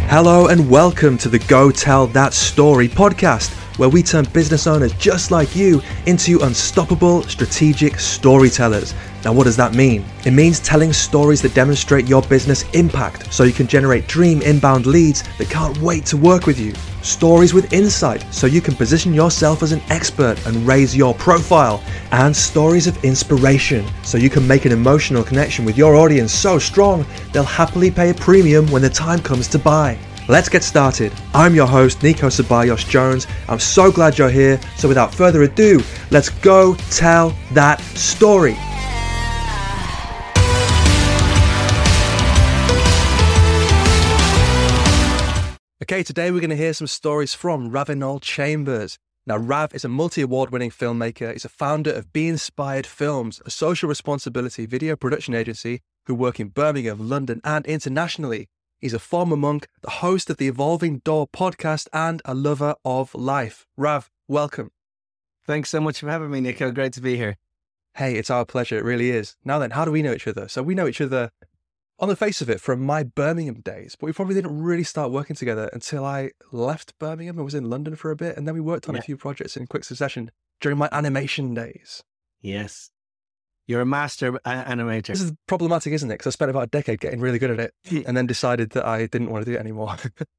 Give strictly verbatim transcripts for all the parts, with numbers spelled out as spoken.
Hello and welcome to the Go Tell That Story podcast, where we turn business owners just like you into unstoppable strategic storytellers. Now, what does that mean? It means telling stories that demonstrate your business impact so you can generate dream inbound leads that can't wait to work with you. Stories with insight so you can position yourself as an expert and raise your profile. And stories of inspiration so you can make an emotional connection with your audience so strong they'll happily pay a premium when the time comes to buy. Let's get started. I'm your host, Nico Ceballos Jones. I'm so glad you're here. So without further ado, let's go tell that story. Okay, today we're going to hear some stories from Ravenel Chambers. Now, Rav is a multi-award winning filmmaker. He's a founder of Be Inspired Films, a social responsibility video production agency who work in Birmingham, London, and internationally. He's a former monk, the host of the Evolving Door podcast, and a lover of life. Rav, welcome. Thanks so much for having me, Nico. Great to be here. Hey, it's our pleasure. It really is. Now then, how do we know each other? So we know each other on the face of it from my Birmingham days, but we probably didn't really start working together until I left Birmingham and was in London for a bit. And then we worked on yeah. a few projects in quick succession during my animation days. Yes. You're a master a- animator. This is problematic, isn't it? Because I spent about a decade getting really good at it and then decided that I didn't want to do it anymore.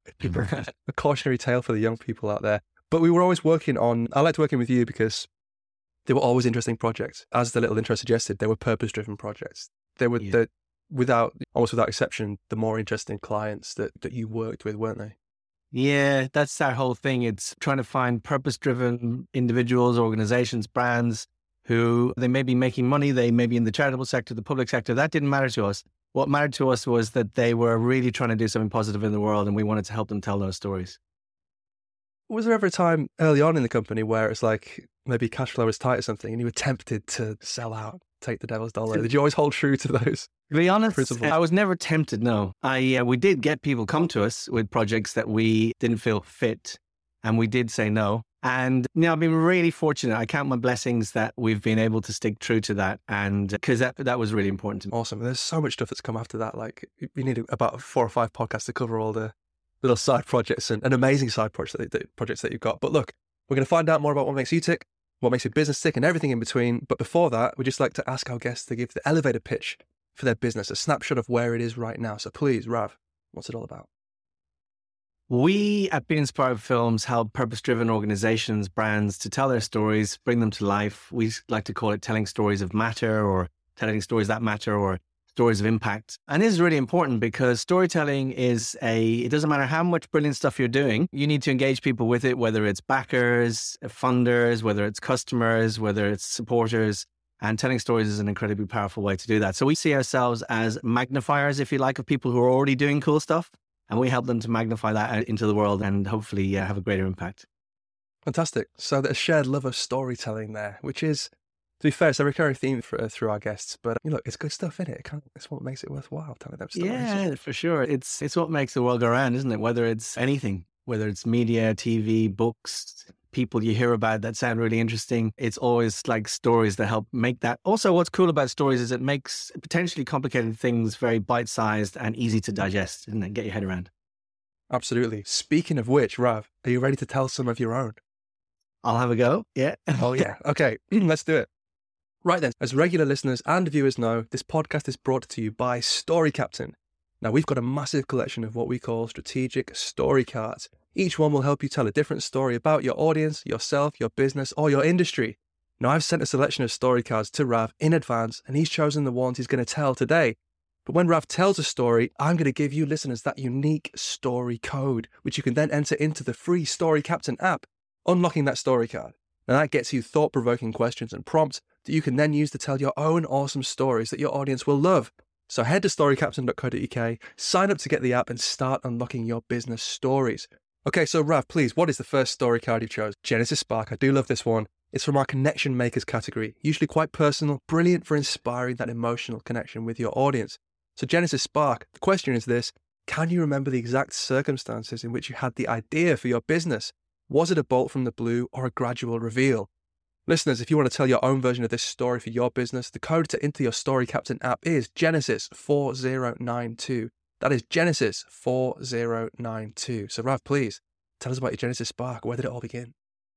A cautionary tale for the young people out there. But we were always working on, I liked working with you because they were always interesting projects. As the little intro suggested, they were purpose-driven projects. They were, yeah. the, without, almost without exception, the more interesting clients that, that you worked with, weren't they? Yeah, that's our whole thing. It's trying to find purpose-driven individuals, organizations, brands, who they may be making money, they may be in the charitable sector, the public sector. That didn't matter to us. What mattered to us was that they were really trying to do something positive in the world, and we wanted to help them tell those stories. Was there ever a time early on in the company where it's like maybe cash flow was tight or something and you were tempted to sell out, take the devil's dollar? Did you always hold true to those? To be honest, principles? I was never tempted, no. I uh, we did get people come to us with projects that we didn't feel fit, and we did say no. And you know, I've been really fortunate. I count my blessings that we've been able to stick true to that, and because that that was really important to me. Awesome. There's so much stuff that's come after that. Like you need about four or five podcasts to cover all the little side projects and, and amazing side projects that, that projects that you've got. But look, we're going to find out more about what makes you tick, what makes your business tick, and everything in between. But before that, we just like to ask our guests to give the elevator pitch for their business, a snapshot of where it is right now. So please, Rav, what's it all about? We at Be Inspired Films help purpose-driven organizations, brands to tell their stories, bring them to life. We like to call it telling stories of matter, or telling stories that matter, or stories of impact. And this is really important because storytelling is a, it doesn't matter how much brilliant stuff you're doing, you need to engage people with it, whether it's backers, funders, whether it's customers, whether it's supporters. And telling stories is an incredibly powerful way to do that. So we see ourselves as magnifiers, if you like, of people who are already doing cool stuff. And we help them to magnify that out into the world and hopefully uh, have a greater impact. Fantastic. So there's a shared love of storytelling there, which is, to be fair, it's a recurring theme for, uh, through our guests. But you know, it's good stuff in it. it can't, it's what makes it worthwhile telling them stories. Yeah, for sure. It's it's what makes the world go round, isn't it? Whether it's anything, whether it's media, T V, books, people you hear about that sound really interesting. It's always like stories that help make that. Also, what's cool about stories is it makes potentially complicated things very bite-sized and easy to digest and then get your head around. Absolutely. Speaking of which, Rav, are you ready to tell some of your own? I'll have a go. Yeah. Oh, yeah. Okay, let's do it. Right then, as regular listeners and viewers know, this podcast is brought to you by Story Captain. Now, we've got a massive collection of what we call strategic story cards. Each one will help you tell a different story about your audience, yourself, your business, or your industry. Now, I've sent a selection of story cards to Rav in advance, and he's chosen the ones he's going to tell today. But when Rav tells a story, I'm going to give you listeners that unique story code, which you can then enter into the free Story Captain app, unlocking that story card. Now, that gets you thought-provoking questions and prompts that you can then use to tell your own awesome stories that your audience will love. So head to story captain dot co dot uk, sign up to get the app, and start unlocking your business stories. Okay, so Rav, please, what is the first story card you chose? Genesis Spark. I do love this one. It's from our Connection Makers category, usually quite personal, brilliant for inspiring that emotional connection with your audience. So Genesis Spark, the question is this: can you remember the exact circumstances in which you had the idea for your business? Was it a bolt from the blue or a gradual reveal? Listeners, if you want to tell your own version of this story for your business, the code to enter your Story Captain app is Genesis four zero nine two. That is Genesis four zero nine two. So Rav, please tell us about your Genesis Spark. Where did it all begin?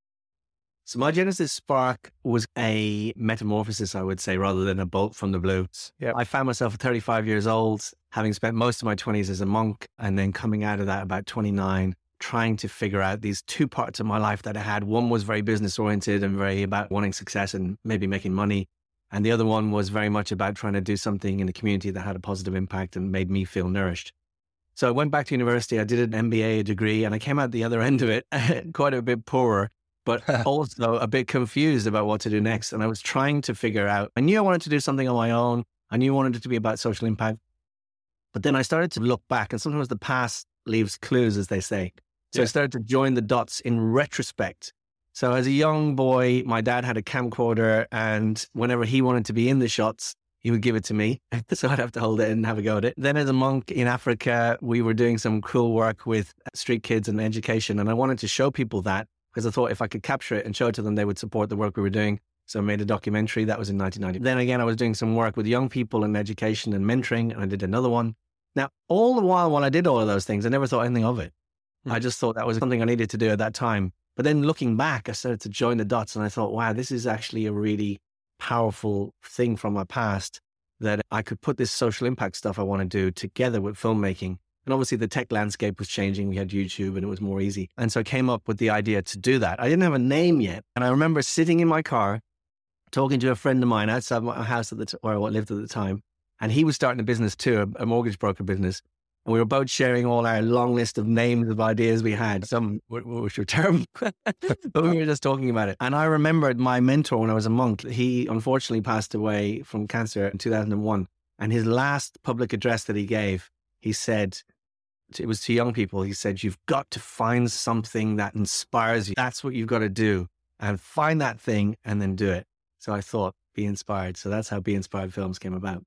So my Genesis Spark was a metamorphosis, I would say, rather than a bolt from the blue. Yep. I found myself at thirty-five years old, having spent most of my twenties as a monk, and then coming out of that about twenty-nine, trying to figure out these two parts of my life that I had. One was very business oriented and very about wanting success and maybe making money. And the other one was very much about trying to do something in the community that had a positive impact and made me feel nourished. So I went back to university, I did an M B A degree, and I came out the other end of it quite a bit poorer, but also a bit confused about what to do next. And I was trying to figure out, I knew I wanted to do something on my own. I knew I wanted it to be about social impact. But then I started to look back, and sometimes the past leaves clues, as they say. So yeah. I started to join the dots in retrospect. So as a young boy, my dad had a camcorder, and whenever he wanted to be in the shots, he would give it to me. So I'd have to hold it and have a go at it. Then as a monk in Africa, we were doing some cool work with street kids and education. And I wanted to show people that because I thought if I could capture it and show it to them, they would support the work we were doing. So I made a documentary. That was in nineteen ninety. Then again, I was doing some work with young people in education and mentoring, and I did another one. Now, all the while, while I did all of those things, I never thought anything of it. Mm. I just thought that was something I needed to do at that time. But then looking back, I started to join the dots, and I thought, wow, this is actually a really powerful thing from my past, that I could put this social impact stuff I want to do together with filmmaking. And obviously the tech landscape was changing. We had YouTube and it was more easy. And so I came up with the idea to do that. I didn't have a name yet. And I remember sitting in my car, talking to a friend of mine outside my house at the t- where I lived at the time. And he was starting a business too, a, a mortgage broker business. And we were both sharing all our long list of names of ideas we had, some which were terrible, but we were just talking about it. And I remembered my mentor when I was a monk. He unfortunately passed away from cancer in two thousand one. And his last public address that he gave, he said, it was to young people, he said, you've got to find something that inspires you. That's what you've got to do. And find that thing and then do it. So I thought, be inspired. So that's how Be Inspired Films came about.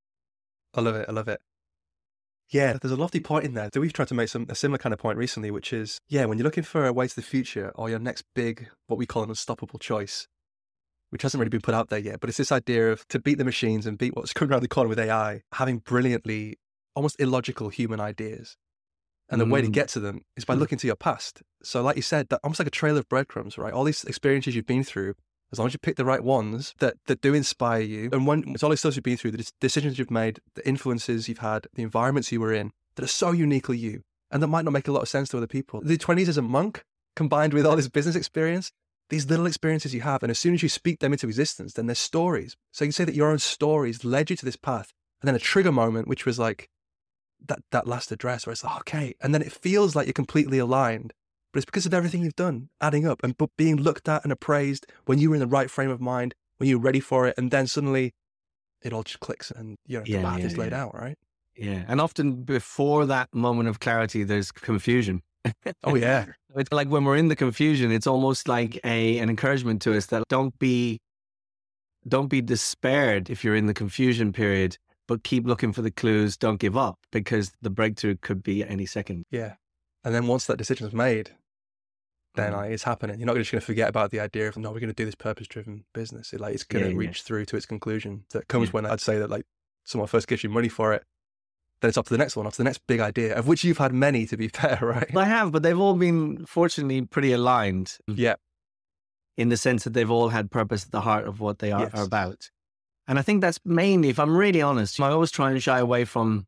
I love it. I love it. Yeah, there's a lofty point in there. So we've tried to make some a similar kind of point recently, which is, yeah, when you're looking for a way to the future or your next big, what we call an unstoppable choice, which hasn't really been put out there yet, but it's this idea of to beat the machines and beat what's coming around the corner with A I, having brilliantly, almost illogical human ideas. And the mm. way to get to them is by mm. looking to your past. So like you said, that almost like a trail of breadcrumbs, right? All these experiences you've been through, as long as you pick the right ones that, that do inspire you, and when it's all the stuff you've been through, the decisions you've made, the influences you've had, the environments you were in, that are so uniquely you, and that might not make a lot of sense to other people. The twenties as a monk, combined with all this business experience, these little experiences you have, and as soon as you speak them into existence, then there's stories. So you can say that your own stories led you to this path, and then a trigger moment, which was like that, that last address where it's like, okay, and then it feels like you're completely aligned. But it's because of everything you've done, adding up and being looked at and appraised when you were in the right frame of mind, when you were ready for it. And then suddenly it all just clicks and you know, yeah, the path yeah, is laid yeah. out, right? Yeah. And often before that moment of clarity, there's confusion. Oh, yeah. It's like when we're in the confusion, it's almost like a an encouragement to us that don't be, don't be despaired if you're in the confusion period, but keep looking for the clues. Don't give up, because the breakthrough could be at any second. Yeah. And then once that decision is made, then like, it's happening. You're not just going to forget about the idea of, no, we're going to do this purpose-driven business. It, like, it's going to yeah, reach yeah. through to its conclusion. That comes yeah. when I'd say that like someone first gives you money for it, then it's up to the next one, up to the next big idea, of which you've had many, to be fair, right? I have, but they've all been, fortunately, pretty aligned. Yeah. In the sense that they've all had purpose at the heart of what they are, yes. are about. And I think that's mainly, if I'm really honest, I always try and shy away from,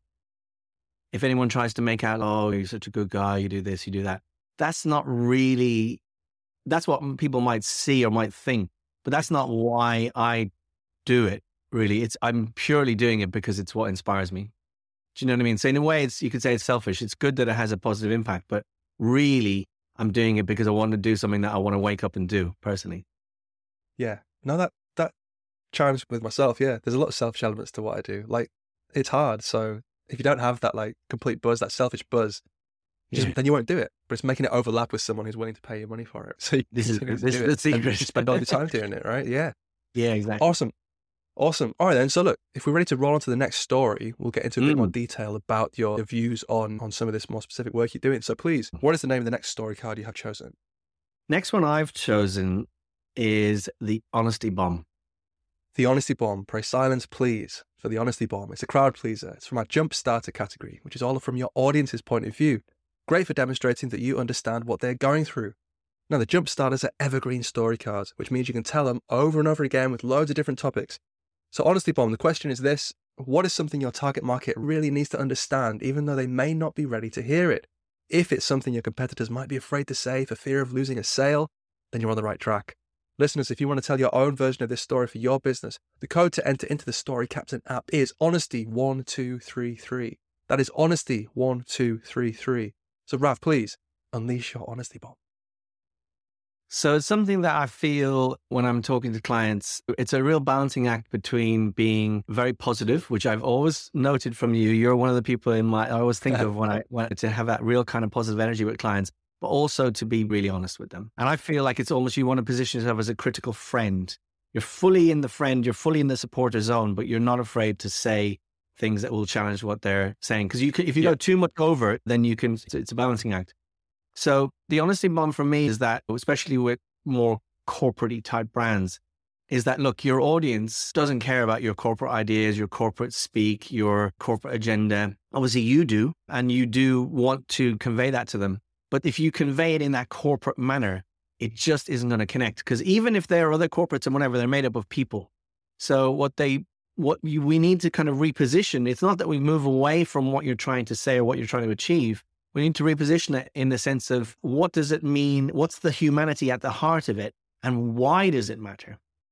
if anyone tries to make out, oh, you're such a good guy, you do this, you do that. That's not really, that's what people might see or might think, but that's not why I do it, really. It's I'm purely doing it because it's what inspires me. Do you know what I mean? So in a way, it's you could say it's selfish. It's good that it has a positive impact, but really, I'm doing it because I want to do something that I want to wake up and do personally. Yeah. No, that, that chimes with myself. Yeah. There's a lot of selfish elements to what I do. Like, it's hard. So if you don't have that like complete buzz, that selfish buzz, just, yeah. then you won't do it. But it's making it overlap with someone who's willing to pay you money for it. So you this is this is the secret. Spend all your time doing it, right? Yeah. Yeah, exactly. Awesome. Awesome. All right then. So look, if we're ready to roll on to the next story, we'll get into a mm. bit more detail about your views on, on some of this more specific work you're doing. So please, what is the name of the next story card you have chosen? Next one I've chosen is The Honesty Bomb. The Honesty Bomb. Pray silence, please. for the Honesty Bomb. It's a crowd pleaser. It's from our Jump Starter category, which is all from your audience's point of view. Great for demonstrating that you understand what they're going through. Now, the Jump Starters are evergreen story cards, which means you can tell them over and over again with loads of different topics. So Honesty Bomb, the question is this: what is something your target market really needs to understand, even though they may not be ready to hear it? If it's something your competitors might be afraid to say for fear of losing a sale, then you're on the right track. Listeners, if you want to tell your own version of this story for your business, the code to enter into the Story Captain app is Honesty one two three three. That is Honesty one two three three. So Rav, please unleash your Honesty Bomb. So it's something that I feel when I'm talking to clients, it's a real balancing act between being very positive, which I've always noted from you. You're one of the people in my, I always think of when I want to have that real kind of positive energy with clients, but also to be really honest with them. And I feel like it's almost, you want to position yourself as a critical friend. You're fully in the friend, you're fully in the supporter zone, but you're not afraid to say things that will challenge what they're saying. Because you can, if you yeah. go too much over it, then you can, it's a balancing act. So the Honesty Bomb for me is that, especially with more corporate-y type brands, is that, look, your audience doesn't care about your corporate ideas, your corporate speak, your corporate agenda. Obviously you do, and you do want to convey that to them. But if you convey it in that corporate manner, it just isn't going to connect. Because even if there are other corporates and whatever, they're made up of people. So what they, what you, we need to kind of reposition, it's not that we move away from what you're trying to say or what you're trying to achieve. We need to reposition it in the sense of what does it mean? What's the humanity at the heart of it? And why does it matter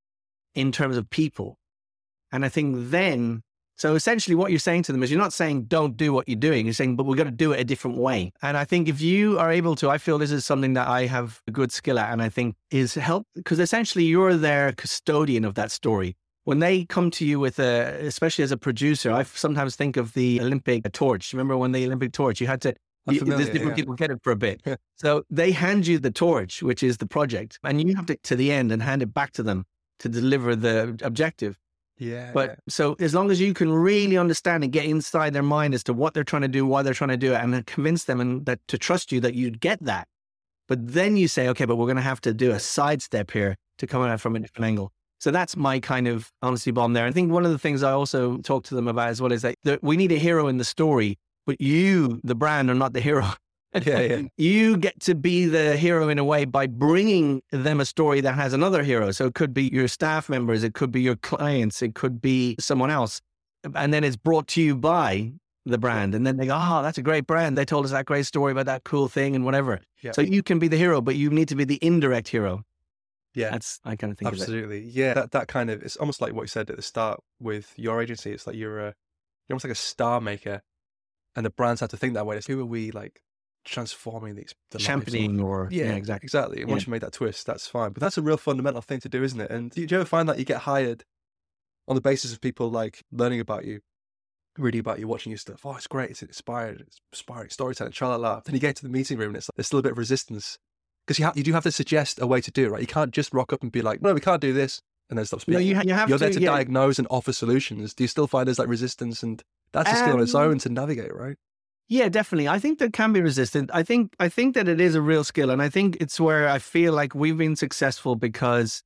in terms of people? And I think then, so essentially what you're saying to them is you're not saying don't do what you're doing. You're saying, but we've got to do it a different way. And I think if you are able to, I feel this is something that I have a good skill at, and I think is help, because essentially you're their custodian of that story. When they come to you with a, especially as a producer, I sometimes think of the Olympic torch. Remember when the Olympic torch, you had to, You, familiar, there's different yeah. people get it for a bit. Yeah. So they hand you the torch, which is the project, and you have to to the end and hand it back to them to deliver the objective. Yeah. But yeah. so as long as you can really understand and get inside their mind as to what they're trying to do, why they're trying to do it, and then convince them and that to trust you that you'd get that. But then you say, okay, but we're going to have to do a sidestep here to come at it from a different angle. So that's my kind of Honesty Bomb there. I think one of the things I also talk to them about as well is that the, we need a hero in the story. But you, the brand, are not the hero. Yeah, yeah. You get to be the hero in a way by bringing them a story that has another hero. So it could be your staff members, it could be your clients, it could be someone else. And then it's brought to you by the brand. And then they go, oh, that's a great brand. They told us that great story about that cool thing and whatever. Yeah. So you can be the hero, but you need to be the indirect hero. Yeah. That's, I kind of think Absolutely. of it. Yeah. That, that kind of, it's almost like what you said at the start with your agency. It's like you're a, you're almost like a star maker. And the brands have to think that way. It's who are we like transforming these? The Championing or, yeah, yeah, exactly. Exactly. And once yeah. you made that twist, that's fine. But that's a real fundamental thing to do, isn't it? And do you ever find that you get hired on the basis of people like learning about you, reading about you, watching your stuff? Oh, it's great. It's inspired. It's inspiring storytelling, tra la la. Then you get to the meeting room and it's like, there's still a bit of resistance. Because you, ha- you do have to suggest a way to do it, right? You can't just rock up and be like, no, we can't do this. And then stop speaking. No, you, ha- you have You're to, there to yeah. diagnose and offer solutions. Do you still find there's like resistance? And that's a skill um, on its own to navigate, right? Yeah, definitely. I think there can be resistance. I think I think that it is a real skill. And I think it's where I feel like we've been successful because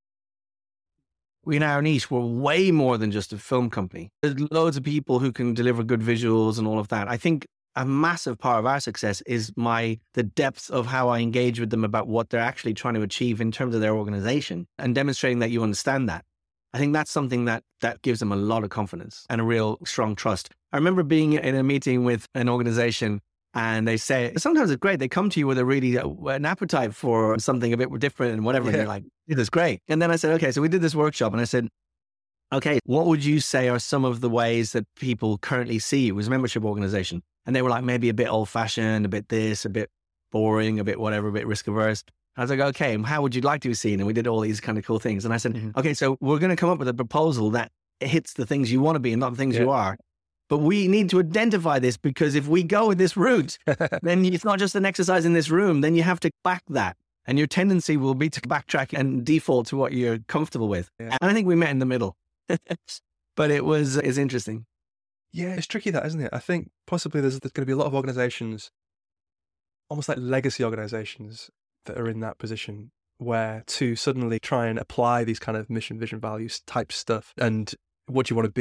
we in our niche, we're way more than just a film company. There's loads of people who can deliver good visuals and all of that. I think a massive part of our success is my the depth of how I engage with them about what they're actually trying to achieve in terms of their organization and demonstrating that you understand that. I think that's something that that gives them a lot of confidence and a real strong trust. I remember being in a meeting with an organization and they say, sometimes it's great. They come to you with a really, uh, an appetite for something a bit different and whatever. Yeah. And you're like, this is great. And then I said, okay, so we did this workshop and I said, okay, what would you say are some of the ways that people currently see you as a membership organization? And they were like, maybe a bit old fashioned, a bit this, a bit boring, a bit whatever, a bit risk averse. I was like, okay, how would you like to be seen? And we did all these kind of cool things. And I said, mm-hmm. okay, so we're going to come up with a proposal that hits the things you want to be and not the things yeah. you are. But we need to identify this because if we go with this route, then it's not just an exercise in this room. Then you have to back that. And your tendency will be to backtrack and default to what you're comfortable with. Yeah. And I think we met in the middle. But it was it's interesting. Yeah, it's tricky that, isn't it? I think possibly there's, there's going to be a lot of organizations, almost like legacy organizations, that are in that position where to suddenly try and apply these kind of mission, vision, values type stuff and what you want to be,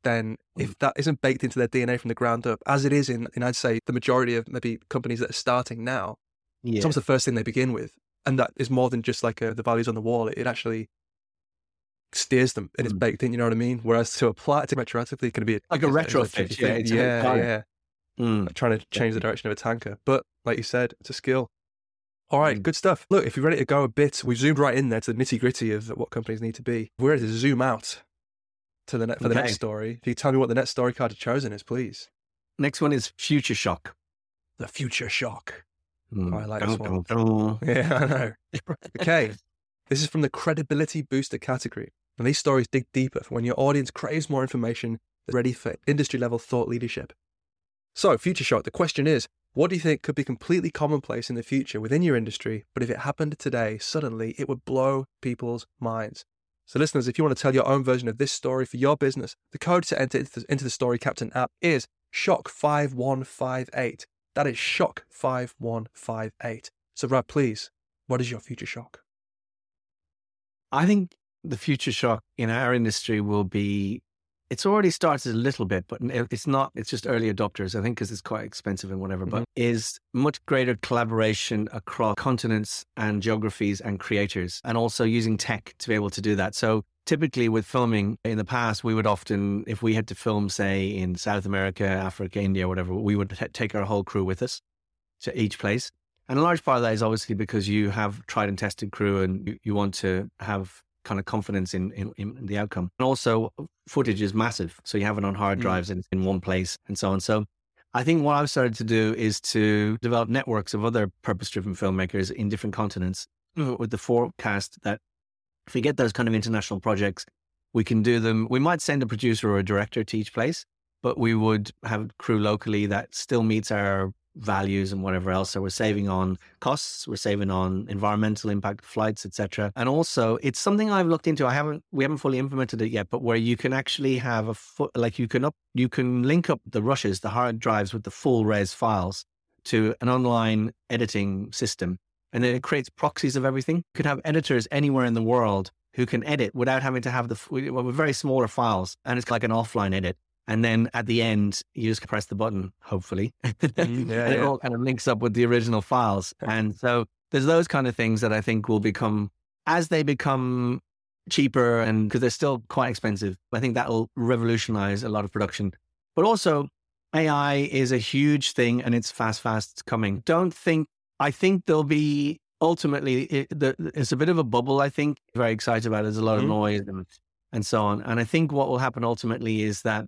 then if Mm. that isn't baked into their D N A from the ground up, as it is in, in I'd say, the majority of maybe companies that are starting now, Yeah. it's almost the first thing they begin with. And that is more than just like a, the values on the wall. It, it actually steers them and it's Mm. baked in, you know what I mean? Whereas to apply it to retroactively can be a, Like a it's it's retrofit, tricky yeah, thing. it's a yeah, hard. yeah. Mm. Like trying to change the direction of a tanker. But like you said, it's a skill. All right, Mm. good stuff. Look, if you're ready to go a bit, we've zoomed right in there to the nitty gritty of what companies need to be. We're ready to zoom out to the ne- for the Okay. next story. If you tell me what the next story card you've chosen is, please. Next one is Future Shock. The Future Shock. Mm. Oh, I like Dun, this one. dun, dun. Yeah, I know. Okay, this is from the credibility booster category. And these stories dig deeper for when your audience craves more information, they're ready for industry level thought leadership. So, Future Shock, the question is, what do you think could be completely commonplace in the future within your industry, but if it happened today, suddenly it would blow people's minds? So listeners, if you want to tell your own version of this story for your business, the code to enter into the Story Captain app is shock five one five eight. That is shock five one five eight. So Brad, please, what is your future shock? I think the future shock in our industry will be, it's already started a little bit, but it's not, it's just early adopters, I think, because it's quite expensive and whatever, Mm-hmm. but is much greater collaboration across continents and geographies and creators, and also using tech to be able to do that. So typically with filming in the past, we would often, if we had to film, say, in South America, Africa, India, whatever, we would t- take our whole crew with us to each place. And a large part of that is obviously because you have tried and tested crew and you, you want to have kind of confidence in, in, in the outcome. And also footage is massive. So you have it on hard drives mm. in, in one place and so on. So I think what I've started to do is to develop networks of other purpose-driven filmmakers in different continents with the forecast that if we get those kind of international projects, we can do them. We might send a producer or a director to each place, but we would have crew locally that still meets our values and whatever else. So we're saving on costs, we're saving on environmental impact of flights, et cetera. And also it's something I've looked into. I haven't, we haven't fully implemented it yet, but where you can actually have a foot, like you can up, you can link up the rushes, the hard drives with the full res files to an online editing system. And then it creates proxies of everything. You could have editors anywhere in the world who can edit without having to have the, well, with very smaller files. And it's like an offline edit. And then at the end, you just press the button, hopefully. Mm, yeah, and it yeah. all kind of links up with the original files. And so there's those kind of things that I think will become, as they become cheaper, and because they're still quite expensive, I think that will revolutionize a lot of production. But also, A I is a huge thing and it's fast, fast coming. Don't think, I think there'll be ultimately, it, the, it's a bit of a bubble, I think. Very excited about it. There's a lot of Mm. noise and, and so on. And I think what will happen ultimately is that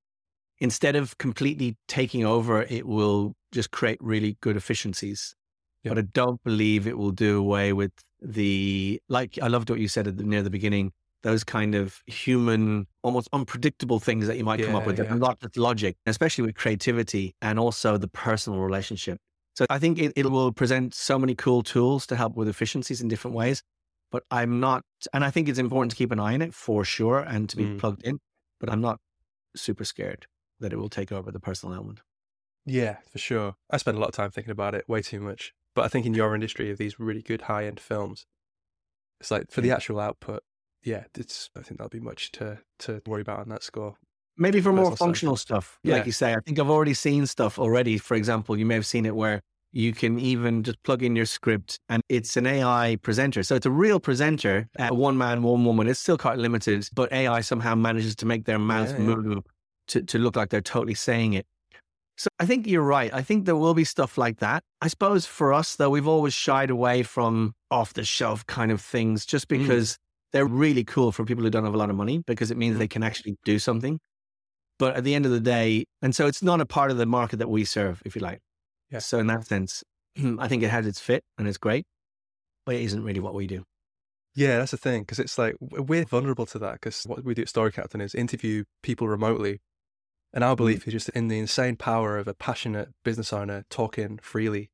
instead of completely taking over, it will just create really good efficiencies. Yeah. But I don't believe it will do away with the, like, I loved what you said at the, near the beginning, those kind of human, almost unpredictable things that you might come up Yeah, with, that yeah. are not just logic, especially with creativity and also the personal relationship. So I think it, it will present so many cool tools to help with efficiencies in different ways. But I'm not, and I think it's important to keep an eye on it for sure and to be Mm. plugged in, but I'm not super scared that it will take over the personal element. Yeah, for sure. I spend a lot of time thinking about it, way too much. But I think in your industry of these really good high-end films, it's like for the Yeah. actual output, yeah, it's. I think there'll be much to, to worry about on that score. Maybe for more Personal side. functional stuff, Yeah. like you say. I think I've already seen stuff already. For example, you may have seen it where you can even just plug in your script and it's an A I presenter. So it's a real presenter, uh, one man, one woman. It's still quite limited, but A I somehow manages to make their mouth Yeah, yeah. move to, to look like they're totally saying it. So I think you're right. I think there will be stuff like that. I suppose for us, though, we've always shied away from off-the-shelf kind of things just Mm. because they're really cool for people who don't have a lot of money, because it means Mm. they can actually do something. But at the end of the day, and so it's not a part of the market that we serve, if you like. Yeah. So in that sense, I think it has its fit and it's great, but it isn't really what we do. Yeah, that's the thing, because it's like we're vulnerable to that, because what we do at Story Captain is interview people remotely. And our belief is just in the insane power of a passionate business owner talking freely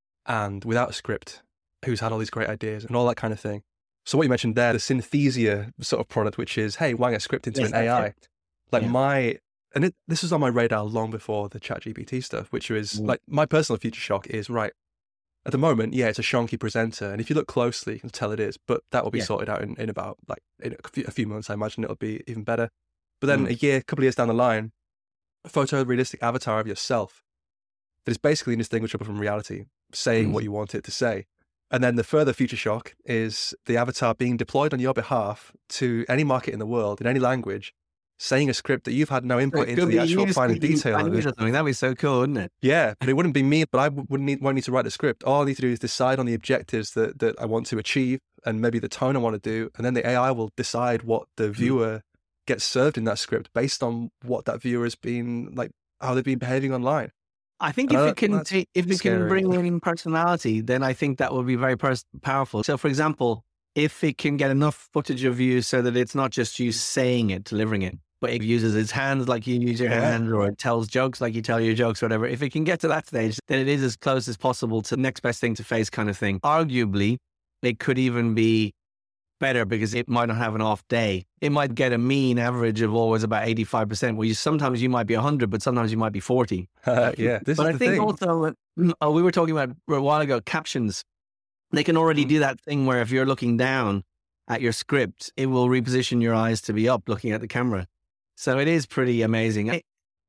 and without a script, who's had all these great ideas and all that kind of thing. So what you mentioned there, the Synthesia sort of product, which is, hey, wang a script into Yes, an A I. that's Like Yeah. my, and it, this was on my radar long before the ChatGPT stuff, which was Mm. like my personal future shock is, right, at the moment, yeah, it's a shonky presenter. And if you look closely, you can tell it is, but that will be Yeah. sorted out in, in about like in a few, a few months. I imagine it'll be even better. But then Mm. a year, a couple of years down the line, a photorealistic avatar of yourself that is basically indistinguishable from reality, saying Mm. what you want it to say. And then the further future shock is the avatar being deployed on your behalf to any market in the world, in any language, saying a script that you've had no input It into could the be actual you finer speaking detail of Chinese it. or something. That'd be so cool, wouldn't it? Yeah, but it wouldn't be me, but I wouldn't need, won't need to write the script. All I need to do is decide on the objectives that, that I want to achieve and maybe the tone I want to do. And then the A I will decide what the viewer gets served in that script based on what that viewer has been, like, how they've been behaving online. I think And if I it can don't- take, if it scary. can bring in personality, then I think that will be very pers- powerful. So, for example, if it can get enough footage of you so that it's not just you saying it, delivering it, but it uses its hands like you use your Yeah. hands, or it tells jokes like you tell your jokes, or whatever. If it can get to that stage, then it is as close as possible to the next best thing to face kind of thing. Arguably, it could even be better because it might not have an off day. It might get a mean average of always about eighty-five percent, where you sometimes you might be one hundred, but sometimes you might be forty. Uh, yeah, this But is I the think thing. also, uh, we were talking about a while ago, captions. They can already do that thing where if you're looking down at your script, it will reposition your eyes to be up looking at the camera. So it is pretty amazing. It,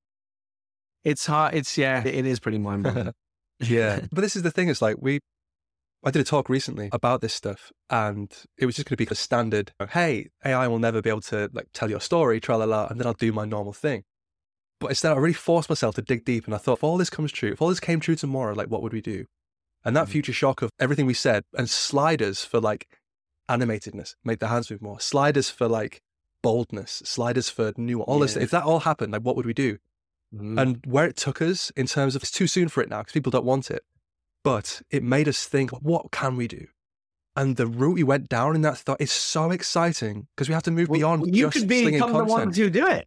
it's hard. It's, yeah, it is pretty mind-blowing. Yeah, but this is the thing. It's like we, I did a talk recently about this stuff, and it was just going to be a standard. Hey, A I will never be able to like tell your story, tra la la, and then I'll do my normal thing. But instead, I really forced myself to dig deep, and I thought, if all this comes true, if all this came true tomorrow, like what would we do? And that Mhm. future shock of everything we said, and sliders for like animatedness, make the hands move more, sliders for like boldness, sliders for new, all this. Yeah. If that all happened, like what would we do? Mhm. And where it took us in terms of, it's too soon for it now because people don't want it. But it made us think, what can we do? And the route we went down in that thought is so exciting because we have to move Well, beyond you just could slinging become the content. ones who do it.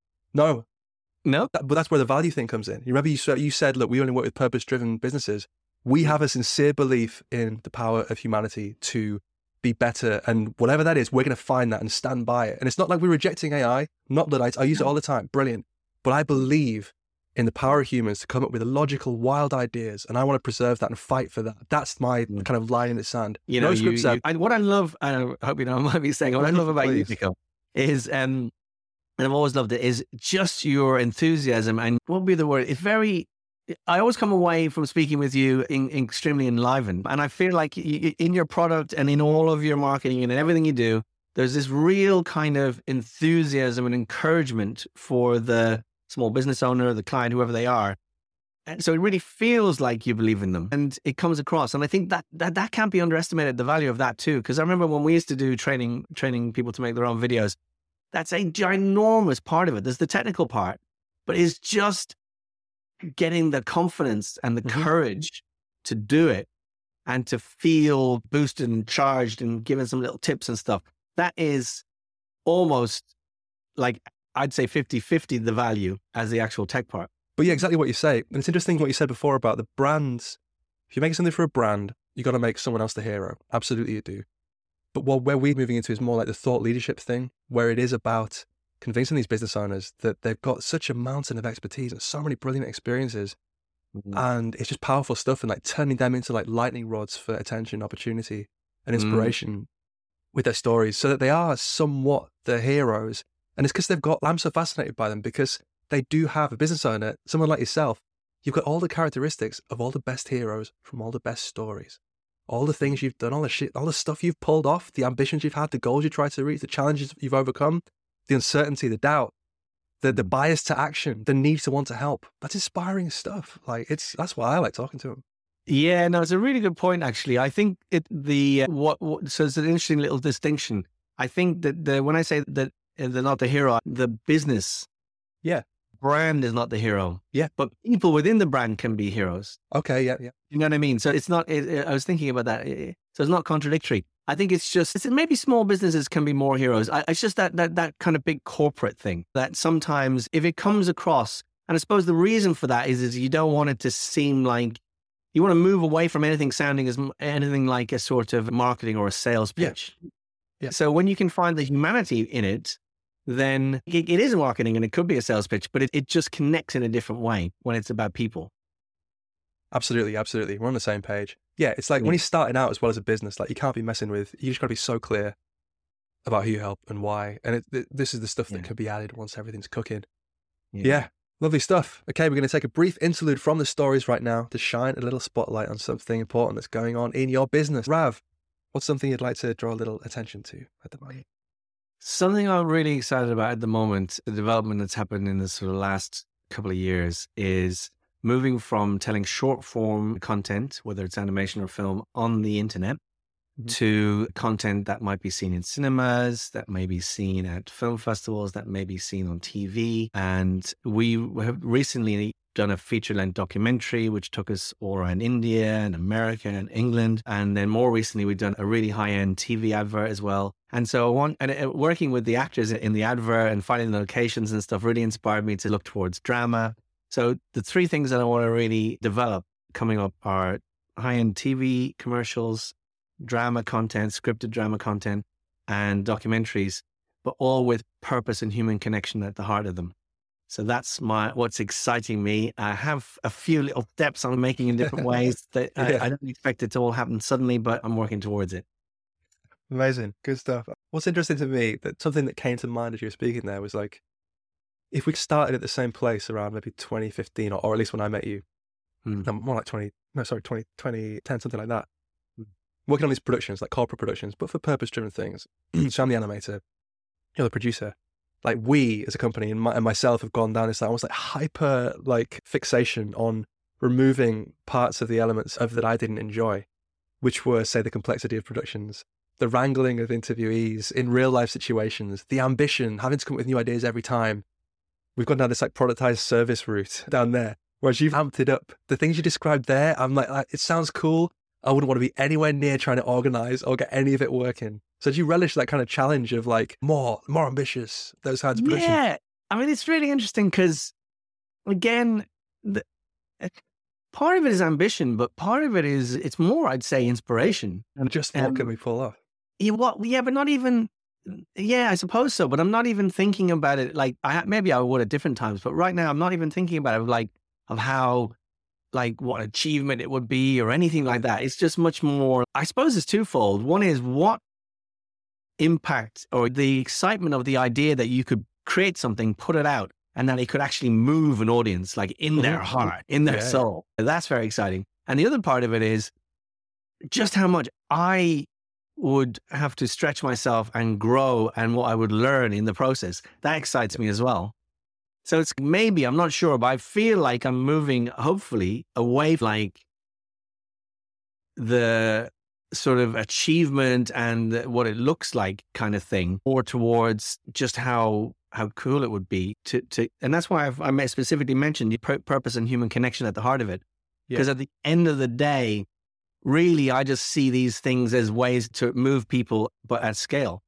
No, No? that, but that's where the value thing comes in. You remember you said, you said, look, we only work with purpose-driven businesses. We have a sincere belief in the power of humanity to be better. And whatever that is, we're going to find that and stand by it. And it's not like we're rejecting A I. Not that I, I use it all the time. Brilliant. But I believe in the power of humans to come up with logical, wild ideas. And I want to preserve that and fight for that. That's my Mm. kind of line in the sand. You know, no you, script set. you, I, what I love, and I hope you know what I might be saying, what I love about you, Please. Nico, is, um, and I've always loved it, is just your enthusiasm. And what would be the word? It's very, I always come away from speaking with you in, extremely enlivened. And I feel like you, in your product and in all of your marketing and in everything you do, there's this real kind of enthusiasm and encouragement for the small business owner, the client, whoever they are. And so it really feels like you believe in them and it comes across. And I think that that, that can't be underestimated, the value of that too. Because I remember when we used to do training, training people to make their own videos, that's a ginormous part of it. There's the technical part, but it's just getting the confidence and the Mhm. courage to do it and to feel boosted and charged and given some little tips and stuff. That is almost like, I'd say fifty-fifty the value as the actual tech part. But yeah, exactly what you say. And it's interesting what you said before about the brands. If you're making something for a brand, you got to make someone else the hero. Absolutely you do. But what where we're moving into is more like the thought leadership thing, where it is about convincing these business owners that they've got such a mountain of expertise and so many brilliant experiences. Mm-hmm. And it's just powerful stuff and like turning them into like lightning rods for attention, opportunity and inspiration mm. with their stories so that they are somewhat the heroes. And it's because they've got, I'm so fascinated by them because they do have a business owner, someone like yourself. You've got all the characteristics of all the best heroes from all the best stories. All the things you've done, all the shit, all the stuff you've pulled off, the ambitions you've had, the goals you tried to reach, the challenges you've overcome, the uncertainty, the doubt, the the bias to action, the need to want to help. That's inspiring stuff. Like it's that's why I like talking to them. Yeah, no, it's a really good point. Actually, I think it the uh, what, what so it's an interesting little distinction. I think that the when I say that they're not the hero, the business, yeah, brand is not the hero. Yeah, but people within the brand can be heroes. Okay, yeah, yeah. You know what I mean? So it's not. It, it, I was thinking about that. It, so it's not contradictory. I think it's just it's, maybe small businesses can be more heroes. I, it's just that that that kind of big corporate thing that sometimes if it comes across, and I suppose the reason for that is is you don't want it to seem like you want to move away from anything sounding as anything like a sort of marketing or a sales pitch. Yeah. Yeah. So when you can find the humanity in it, then it, it is marketing and it could be a sales pitch, but it, it just connects in a different way when it's about people. Absolutely, absolutely. We're on the same page. Yeah, it's like Yeah. when you're starting out as well as a business, like you can't be messing with, you just got to be so clear. about who you help and why. And it, it, this is the stuff that Yeah. can be added once everything's cooking. Yeah. Yeah. Lovely stuff. Okay, we're going to take a brief interlude from the stories right now to shine a little spotlight on something important that's going on in your business. Rav, what's something you'd like to draw a little attention to at the moment? Something I'm really excited about at the moment, the development that's happened in the sort of last couple of years, is moving from telling short form content, whether it's animation or film, on the internet, mm-hmm. to content that might be seen in cinemas, that may be seen at film festivals, that may be seen on T V. And we have recently done a feature-length documentary, which took us all around India and America and England. And then more recently, we've done a really high-end T V advert as well. And so one, and it, working with the actors in the advert and finding the locations and stuff really inspired me to look towards drama. So the three things that I want to really develop coming up are high-end T V commercials, drama content, scripted drama content, and documentaries, but all with purpose and human connection at the heart of them. So that's my what's exciting me. I have a few little steps I'm making in different ways that yeah. I, I don't expect it to all happen suddenly, but I'm working towards it. Amazing. Good stuff. What's interesting to me, that something that came to mind as you were speaking there was like, if we started at the same place around maybe twenty fifteen, or, or at least when I met you, hmm. more like twenty, no, sorry, twenty, twenty ten, something like that, hmm. working on these productions, like corporate productions, but for purpose-driven things. So I'm the animator, you're the producer. Like we as a company and, my, and myself have gone down this like, almost like hyper like fixation on removing parts of the elements of that I didn't enjoy, which were, say, the complexity of productions, the wrangling of interviewees in real life situations, the ambition, having to come up with new ideas every time. We've gone down this like productized service route down there, whereas you've amped it up. The things you described there, I'm like, it sounds cool. I wouldn't want to be anywhere near trying to organize or get any of it working. So do you relish that kind of challenge of like more, more ambitious, those kinds of productions? Yeah. I mean, it's really interesting because, again, the, part of it is ambition, but part of it is, it's more, I'd say, inspiration. And just what um, can we pull off? Yeah, what, yeah, but not even, yeah, I suppose so. But I'm not even thinking about it like, I maybe I would at different times, but right now I'm not even thinking about it like, of how, like what achievement it would be or anything like that. It's just much more, I suppose it's twofold. One is what impact or the excitement of the idea that you could create something, put it out, and that it could actually move an audience, like in their heart, in their yeah. soul. That's very exciting. And the other part of it is just how much I would have to stretch myself and grow and what I would learn in the process. That excites me as well. So it's maybe, I'm not sure, but I feel like I'm moving, hopefully, away from like the sort of achievement and what it looks like kind of thing, or towards just how how cool it would be to, to and that's why I've, I specifically mentioned the purpose and human connection at the heart of it. Because yeah. at the end of the day, really, I just see these things as ways to move people, but at scale.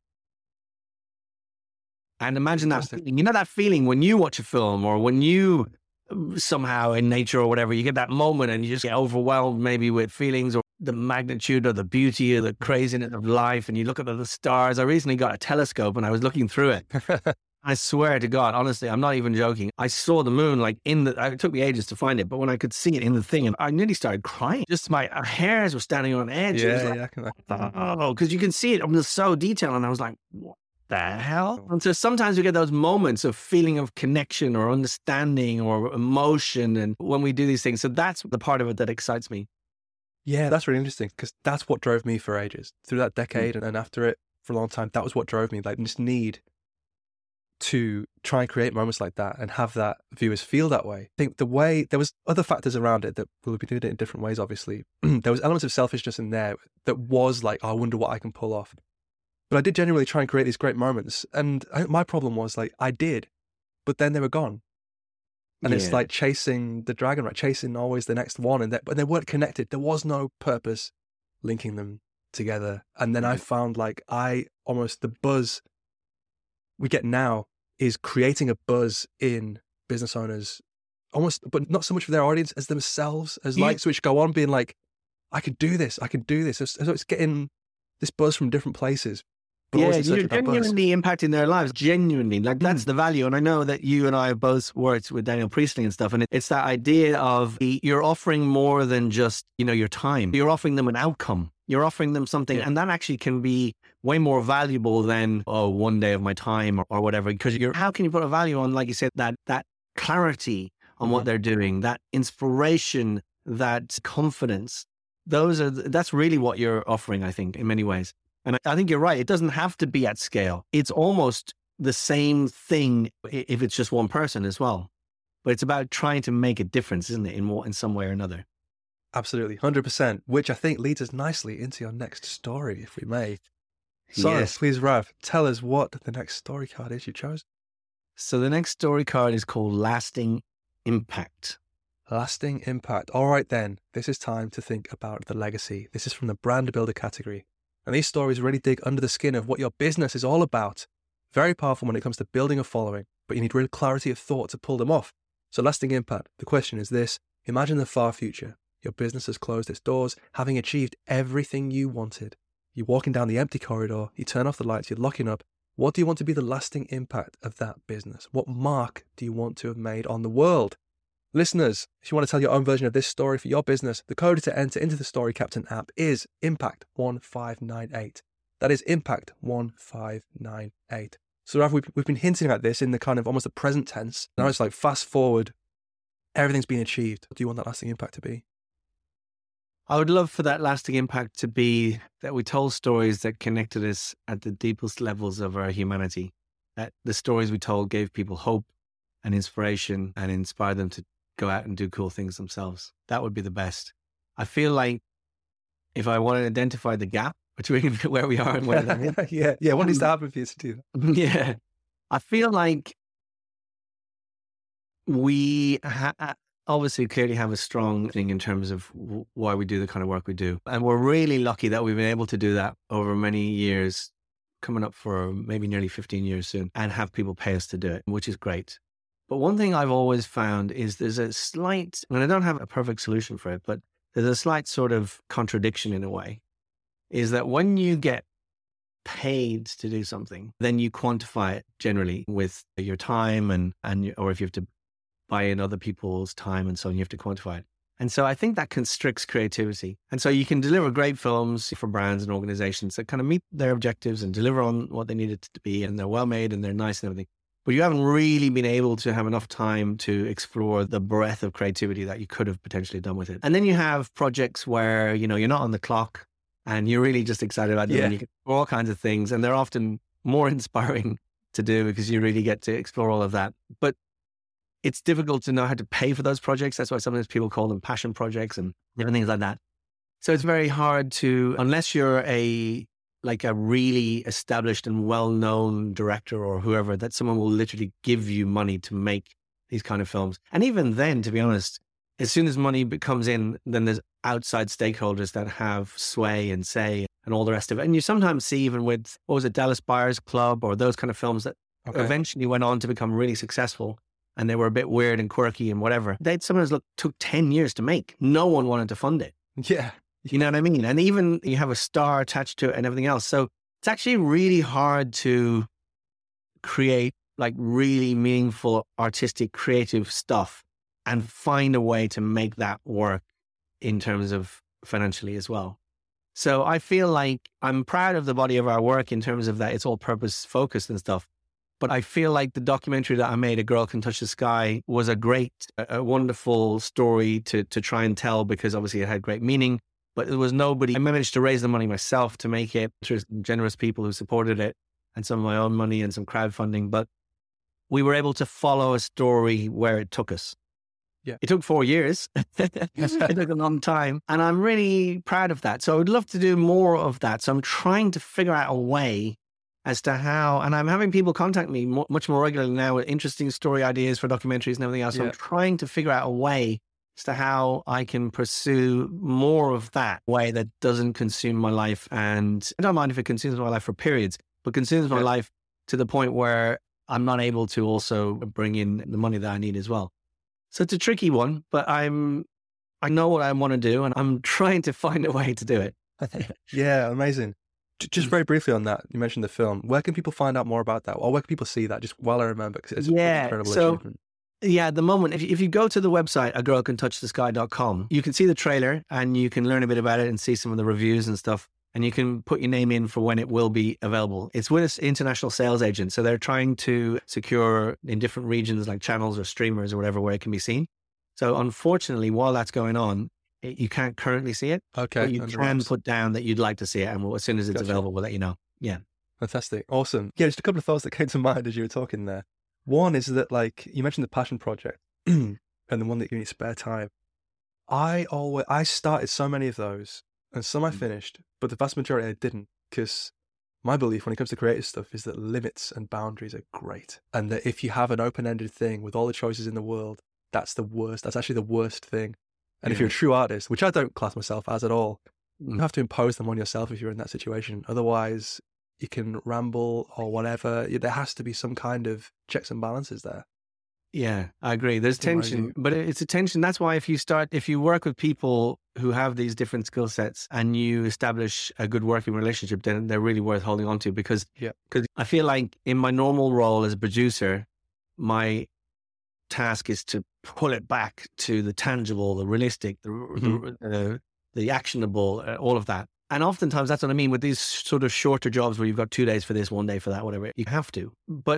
And imagine that feeling, you know, that feeling when you watch a film or when you somehow in nature or whatever, you get that moment and you just get overwhelmed maybe with feelings or the magnitude or the beauty or the craziness of life. And you look at the stars. I recently got a telescope and I was looking through it. I swear to God, honestly, I'm not even joking. I saw the moon like in the, it took me ages to find it, but when I could see it in the thing, and I nearly started crying. Just my hairs were standing on edge. Yeah, like, yeah, I can, I can. Oh, because you can see it. It was so detailed. And I was like, what the hell? And so sometimes we get those moments of feeling of connection or understanding or emotion. And when we do these things, so that's the part of it that excites me. Yeah, that's really interesting because that's what drove me for ages. Through that decade mm. and, and after it for a long time, that was what drove me. Like this need to try and create moments like that and have that viewers feel that way. I think the way, there was other factors around it that we'll be doing it in different ways, obviously. There was elements of selfishness in there that was like, oh, I wonder what I can pull off. But I did genuinely try and create these great moments. And I, my problem was like, I did, but then they were gone. And yeah. it's like chasing the dragon, right? Chasing always the next one. And that, but they weren't connected. There was no purpose linking them together. And then mm-hmm. I found like I almost, the buzz we get now is creating a buzz in business owners, almost, but not so much for their audience as themselves, as yeah. lights which go on being like, I could do this, I could do this. So it's getting this buzz from different places. But yeah, you're genuinely impacting their lives, genuinely. Like that's mm. the value. And I know that you and I have both worked with Daniel Priestley and stuff. And it's that idea of you're offering more than just, you know, your time. You're offering them an outcome. You're offering them something. Yeah. And that actually can be way more valuable than, oh, one day of my time or, or whatever. Because you're, how can you put a value on, like you said, that that clarity on what they're doing, that inspiration, that confidence? Those are, that's really what you're offering, I think, in many ways. And I, I think you're right. It doesn't have to be at scale. It's almost the same thing if it's just one person as well. But it's about trying to make a difference, isn't it, in in some way or another? Absolutely, one hundred percent, which I think leads us nicely into your next story, if we may. So, yes. Please, Rav, tell us what the next story card is you chose. So the next story card is called Lasting Impact. Lasting Impact. All right, then. This is time to think about the legacy. This is from the brand builder category. And these stories really dig under the skin of what your business is all about. Very powerful when it comes to building a following, but you need real clarity of thought to pull them off. So lasting impact. The question is this. Imagine the far future. Your business has closed its doors, having achieved everything you wanted. You're walking down the empty corridor, you turn off the lights, you're locking up. What do you want to be the lasting impact of that business? What mark do you want to have made on the world? Listeners, if you want to tell your own version of this story for your business, the code to enter into the Story Captain app is impact one five nine eight. That is impact one five nine eight. So Rav, we've, we've been hinting at this in the kind of almost the present tense. Now it's like fast forward, everything's been achieved. What do you want that lasting impact to be? I would love for that lasting impact to be that we told stories that connected us at the deepest levels of our humanity. That the stories we told gave people hope and inspiration and inspired them to go out and do cool things themselves. That would be the best. I feel like if I want to identify the gap between where we are and where they're in. yeah, yeah. What needs to happen for you to do that? Yeah. I feel like we ha- obviously clearly have a strong thing in terms of w- why we do the kind of work we do. And we're really lucky that we've been able to do that over many years, coming up for maybe nearly fifteen years soon, and have people pay us to do it, which is great. But one thing I've always found is there's a slight, and I don't have a perfect solution for it, but there's a slight sort of contradiction in a way, is that when you get paid to do something, then you quantify it generally with your time and, and or if you have to buy in other people's time and so on, you have to quantify it. And so I think that constricts creativity. And so you can deliver great films for brands and organizations that kind of meet their objectives and deliver on what they need it to be, and they're well made and they're nice and everything. But you haven't really been able to have enough time to explore the breadth of creativity that you could have potentially done with it. And then you have projects where, you know, you're not on the clock and you're really just excited about doing yeah. all kinds of things. And they're often more inspiring to do because you really get to explore all of that. But it's difficult to know how to pay for those projects. That's why sometimes people call them passion projects and different things like that. So it's very hard to, unless you're a like a really established and well-known director or whoever, that someone will literally give you money to make these kind of films. And even then, to be honest, as soon as money comes in, then there's outside stakeholders that have sway and say and all the rest of it. And you sometimes see even with, what was it, Dallas Buyers Club or those kind of films that okay. eventually went on to become really successful. And they were a bit weird and quirky and whatever. They sometimes look, took ten years to make. No one wanted to fund it. Yeah. You know what I mean? And even you have a star attached to it and everything else. So it's actually really hard to create like really meaningful, artistic, creative stuff and find a way to make that work in terms of financially as well. So I feel like I'm proud of the body of our work in terms of that it's all purpose focused and stuff. But I feel like the documentary that I made, A Girl Can Touch the Sky, was a great, a wonderful story to to try and tell because obviously it had great meaning. But there was nobody, I managed to raise the money myself to make it. There's generous people who supported it and some of my own money and some crowdfunding. But we were able to follow a story where it took us. Yeah. It took four years. It took a long time. And I'm really proud of that. So I would love to do more of that. So I'm trying to figure out a way as to how, and I'm having people contact me mo- much more regularly now with interesting story ideas for documentaries and everything else. So yeah. I'm trying to figure out a way as to how I can pursue more of that way that doesn't consume my life. And I don't mind if it consumes my life for periods, but consumes my yeah. life to the point where I'm not able to also bring in the money that I need as well. So it's a tricky one, but I'm, I know what I want to do and I'm trying to find a way to do it. Yeah, amazing. Just very briefly on that, you mentioned the film. Where can people find out more about that? Or where can people see that? Just while I remember, because it's yeah, an incredible so, achievement. Yeah, at the moment, if you, if you go to the website, a girl can touch the sky dot com, you can see the trailer and you can learn a bit about it and see some of the reviews and stuff. and you can put your name in for when it will be available. It's with an international sales agent. So they're trying to secure in different regions like channels or streamers or whatever where it can be seen. So unfortunately, while that's going on, it, you can't currently see it. Okay. But you can wraps. put down that you'd like to see it. And we'll, as soon as it's gotcha. available, we'll let you know. Yeah. Fantastic. Awesome. Yeah, just a couple of thoughts that came to mind as you were talking there. One is that, like, you mentioned the passion project and the one that you need spare time. I always, I started so many of those and some I finished, but the vast majority I didn't, because my belief when it comes to creative stuff is that limits and boundaries are great. And that if you have an open-ended thing with all the choices in the world, that's the worst. That's actually the worst thing. And yeah. if you're a true artist, which I don't class myself as at all, you have to impose them on yourself if you're in that situation. Otherwise, you can ramble or whatever. There has to be some kind of checks and balances there. Yeah, I agree. There's tension, but it's a tension. That's why if you start, if you work with people who have these different skill sets and you establish a good working relationship, then they're really worth holding on to, because yeah. Because I feel like in my normal role as a producer, my task is to pull it back to the tangible, the realistic, the mm-hmm. the, uh, the actionable, uh, all of that. And oftentimes that's what I mean with these sort of shorter jobs where you've got two days for this, one day for that, whatever. You have to. But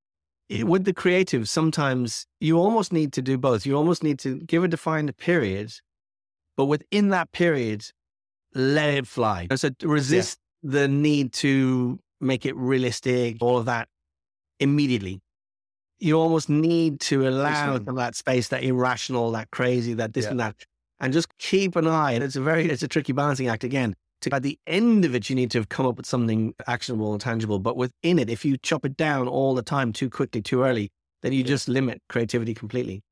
with the creative, sometimes you almost need to do both. You almost need to give a defined period, but within that period, let it fly. So resist yeah. the need to make it realistic, all of that immediately. You almost need to allow some of that space, that irrational, that crazy, that this yeah. and that, and just keep an eye. And it's a very, it's a tricky balancing act again. To, at the end of it, you need to have come up with something actionable and tangible. But within it, if you chop it down all the time too quickly, too early, then you yeah. just limit creativity completely.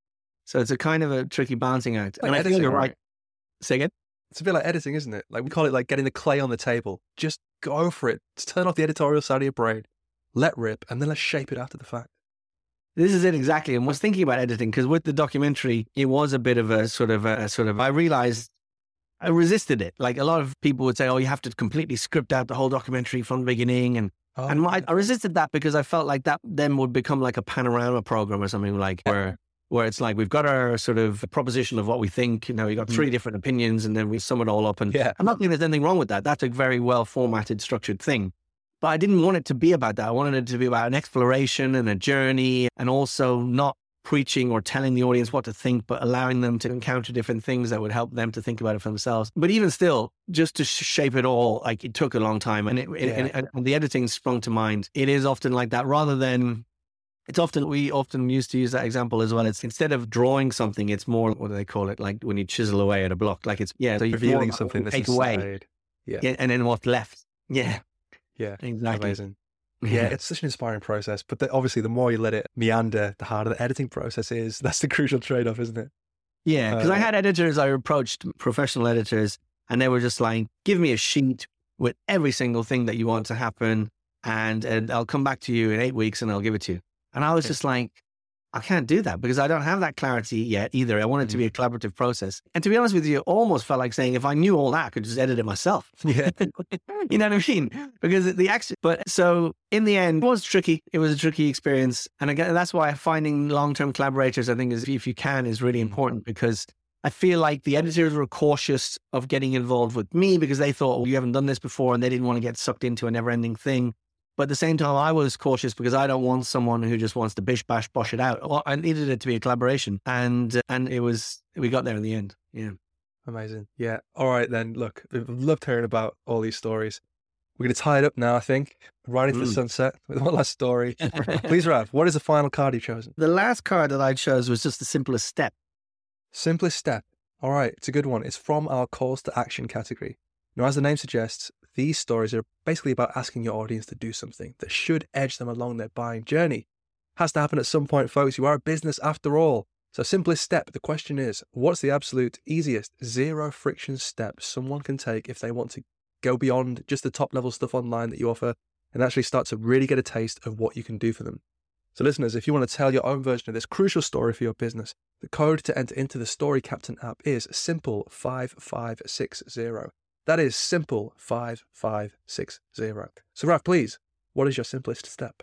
So it's a kind of a tricky balancing act. Like and editing, I think you're right. right. Say again? It's a bit like editing, isn't it? Like we call it like getting the clay on the table. Just go for it. Just turn off the editorial side of your brain. Let rip, and then let's shape it after the fact. This is it exactly. And I was thinking about editing because with the documentary, it was a bit of a sort of a, a sort of, I realized I resisted it. Like a lot of people would say, oh, you have to completely script out the whole documentary from the beginning. And oh, and my, I resisted that because I felt like that then would become like a panorama program or something like where where it's like we've got our sort of proposition of what we think. You know, we got three mm. different opinions and then we sum it all up. And yeah. I'm not thinking there's anything wrong with that. That's a very well formatted, structured thing. But I didn't want it to be about that. I wanted it to be about an exploration and a journey, and also not preaching or telling the audience what to think, but allowing them to encounter different things that would help them to think about it for themselves. But even still, just to shape it all, like it took a long time, and, it, yeah. it, and, and the editing sprung to mind. It is often like that, rather than, it's often, we often used to use that example as well. It's instead of drawing something, it's more, what do they call it? Like when you chisel away at a block, like it's, yeah, so you're revealing something that's take inside. away. Yeah. yeah. And then what's left. Yeah. Yeah. Exactly. Amazing. Yeah, it's such an inspiring process. But the, obviously, the more you let it meander, the harder the editing process is. That's the crucial trade-off, isn't it? Yeah, because uh, I had editors, I approached professional editors, and they were just like, give me a sheet with every single thing that you want to happen, and, and I'll come back to you in eight weeks and I'll give it to you. And I was yeah. just like, I can't do that because I don't have that clarity yet either. I want it mm-hmm. to be a collaborative process. And to be honest with you, it almost felt like saying, if I knew all that, I could just edit it myself. Yeah. You know what I mean? Because the action, but so in the end, it was tricky. It was a tricky experience. And again, that's why finding long-term collaborators, I think, is if you can, is really important, because I feel like the editors were cautious of getting involved with me because they thought, well, you haven't done this before, and they didn't want to get sucked into a never-ending thing. But at the same time, I was cautious because I don't want someone who just wants to bish, bash, bosh it out. I needed it to be a collaboration. And and it was, we got there in the end. Yeah. Amazing. Yeah. All right, then. Look, I've loved hearing about all these stories. We're going to tie it up now, I think, right into mm. the sunset with one last story. Please, Rav, what is the final card you've chosen? The last card that I chose was just the simplest step. Simplest step. All right. It's a good one. It's from our calls to action category. Now, as the name suggests, these stories are basically about asking your audience to do something that should edge them along their buying journey. Has to happen at some point, folks. You are a business after all. So simplest step, the question is, what's the absolute easiest zero friction step someone can take if they want to go beyond just the top level stuff online that you offer and actually start to really get a taste of what you can do for them? So listeners, if you want to tell your own version of this crucial story for your business, the code to enter into the Story Captain app is simple five five six zero. That is simple five five six zero. So Raf, please, what is your simplest step?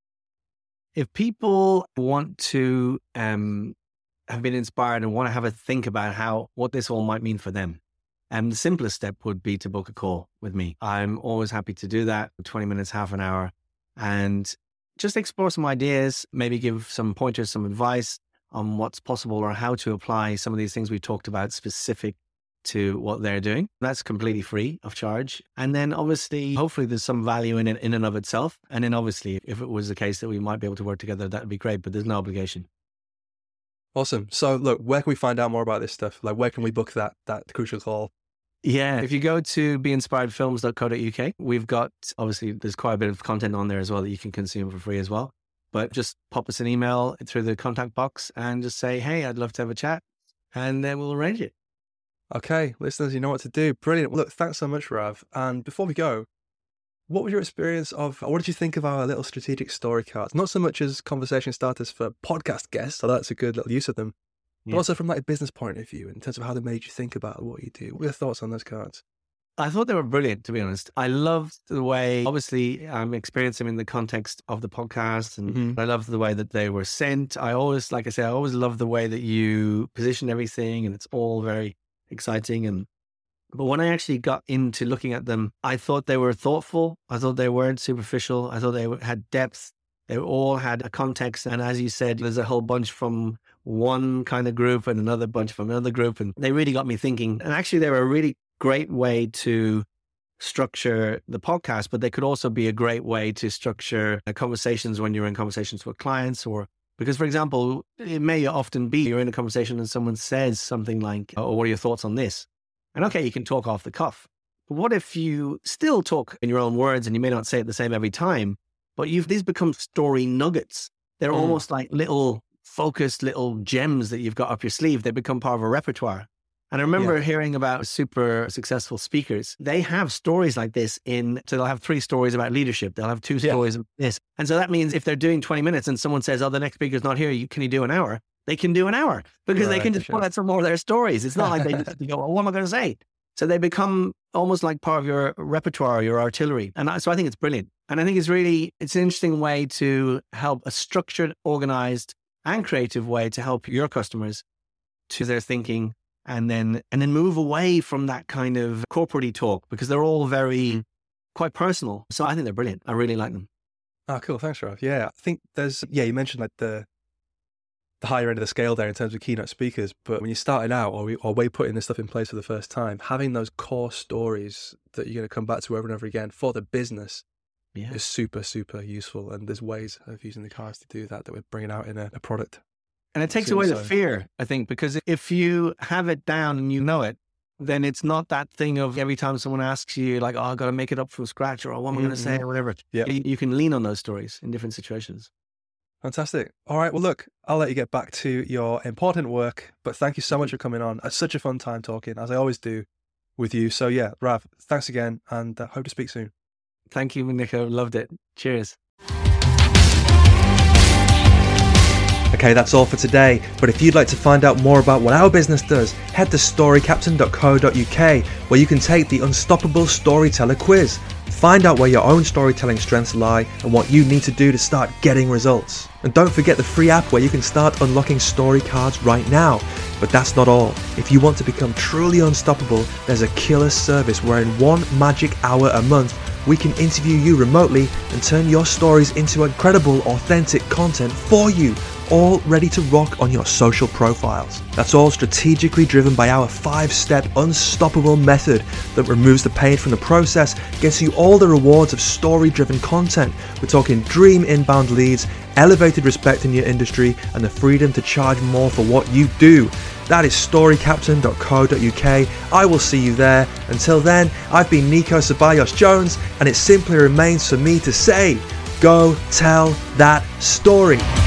If people want to um, have been inspired and want to have a think about how what this all might mean for them, And the simplest step would be to book a call with me. I'm always happy to do that, twenty minutes, half an hour, and just explore some ideas, maybe give some pointers, some advice on what's possible or how to apply some of these things we talked about specific to what they're doing. That's completely free of charge. And then obviously, hopefully there's some value in it in and of itself. And then obviously, if it was the case that we might be able to work together, that would be great, but there's no obligation. Awesome. So look, where can we find out more about this stuff? Like, where can we book that that crucial call? Yeah, if you go to be inspired films dot co dot U K, we've got, obviously, there's quite a bit of content on there as well that you can consume for free as well. But just pop us an email through the contact box and just say, hey, I'd love to have a chat, and then we'll arrange it. Okay, listeners, you know what to do. Brilliant. Well, look, thanks so much, Rav. And before we go, what was your experience of, what did you think of our little strategic story cards? Not so much as conversation starters for podcast guests, although that's a good little use of them, but yeah. also from like a business point of view, in terms of how they made you think about what you do. What are your thoughts on those cards? I thought they were brilliant, to be honest. I loved the way, obviously, I'm experiencing them in the context of the podcast, and mm-hmm. I loved the way that they were sent. I always, like I say, I always love the way that you position everything, and it's all very exciting. And but when I actually got into looking at them, I thought they were thoughtful. I thought they weren't superficial. I thought they had depth. They all had a context. And as you said, there's a whole bunch from one kind of group and another bunch from another group. And they really got me thinking. And actually, they were a really great way to structure the podcast, but they could also be a great way to structure conversations when you're in conversations with clients. Or because, for example, it may often be you're in a conversation and someone says something like, oh, what are your thoughts on this? And okay, you can talk off the cuff. But what if you still talk in your own words, and you may not say it the same every time, but you've these become story nuggets. They're mm. almost like little focused little gems that you've got up your sleeve. They become part of a repertoire. And I remember yeah. hearing about super successful speakers. They have stories like this in, so they'll have three stories about leadership. They'll have two yeah. stories of this. And so that means if they're doing twenty minutes and someone says, oh, the next speaker's not here, you, can you do an hour? They can do an hour because right, they can just sure. pull out some more of their stories. It's not like they just go, well, what am I going to say? So they become almost like part of your repertoire, your artillery. And I, so I think it's brilliant. And I think it's really, it's an interesting way to help, a structured, organized and creative way to help your customers to their thinking, and then and then move away from that kind of corporate-y talk, because they're all very quite personal. So I think they're brilliant. I really like them. Oh, cool. Thanks, Rav. Yeah, I think there's, yeah, you mentioned like the the higher end of the scale there in terms of keynote speakers, but when you're starting out or, we, or way putting this stuff in place for the first time, having those core stories that you're going to come back to over and over again for the business yeah. is super, super useful. And there's ways of using the cards to do that that we're bringing out in a, a product. And it takes away the fear, I think, because if you have it down and you know it, then it's not that thing of every time someone asks you like, oh, I've got to make it up from scratch, or oh, what am I going to say, or whatever. Yeah. You, you can lean on those stories in different situations. Fantastic. All right. Well, look, I'll let you get back to your important work, but thank you so much for coming on. It's such a fun time talking, as I always do with you. So yeah, Rav, thanks again, and uh, hope to speak soon. Thank you, Nico. Loved it. Cheers. Okay, that's all for today. But if you'd like to find out more about what our business does, head to story captain dot co dot U K, where you can take the Unstoppable Storyteller quiz. Find out where your own storytelling strengths lie and what you need to do to start getting results. And don't forget the free app where you can start unlocking story cards right now. But that's not all. If you want to become truly unstoppable, there's a killer service where in one magic hour a month, we can interview you remotely and turn your stories into incredible, authentic content for you, all ready to rock on your social profiles. That's all strategically driven by our five-step unstoppable method that removes the pain from the process, gets you all the rewards of story-driven content. We're talking dream inbound leads, elevated respect in your industry, and the freedom to charge more for what you do. That is story captain dot co dot U K. I will see you there. Until then, I've been Nico Ceballos Jones, and it simply remains for me to say, go tell that story.